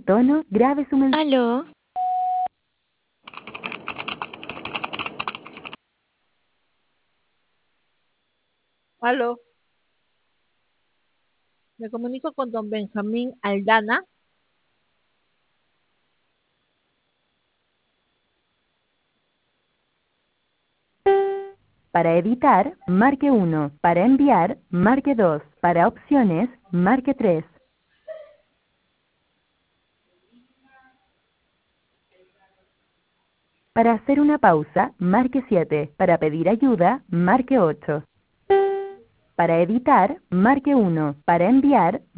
tono, grabe su mensaje. Aló, Aló, me comunico con don Benjamín Aldana. Para editar, marque 1. Para enviar, marque 2. Para opciones, marque 3. Para hacer una pausa, marque 7. Para pedir ayuda, marque 8. Para editar, marque 1. Para enviar,